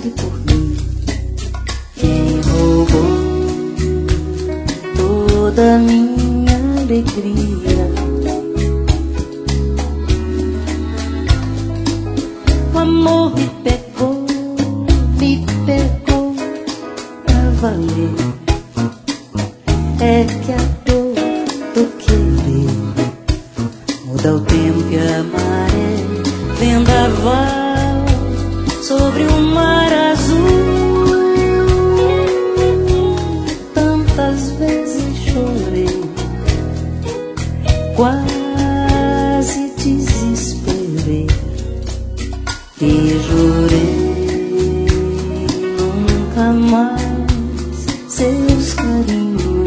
sabe por mim quem roubou toda a minha alegria. O amor me pegou pra valer. É que a dor do querer muda o tempo e a maré, vendaval sobre o mar azul. Tantas vezes chorei, quase desesperei e jurei nunca mais seus carinhos.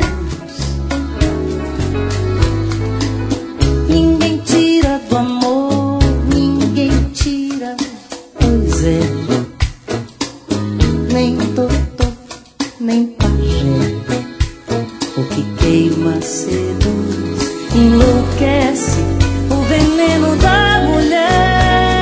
Ninguém tira do amor, ninguém tira, pois é, nem doutor, nem pajé. O que queima seduz, enlouquece, o veneno da mulher.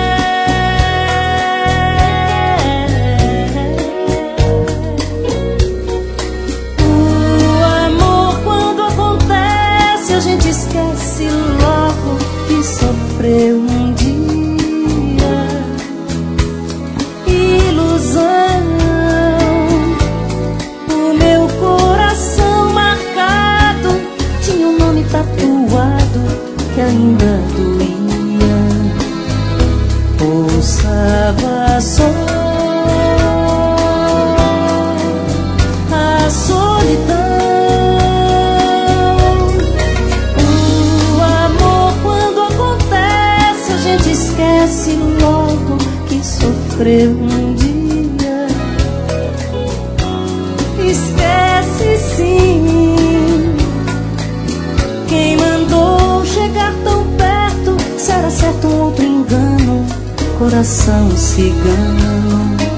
O amor, quando acontece, a gente esquece logo que sofreu um dia. Ilusão, o meu coração marcado tinha um nome tatuado que ainda doía. Pulsava só a solidão. O amor, quando acontece, a gente esquece logo que sofreu um dia. Esquece sim. Quem mandou chegar tão perto? Se era certo um outro engano, coração cigano.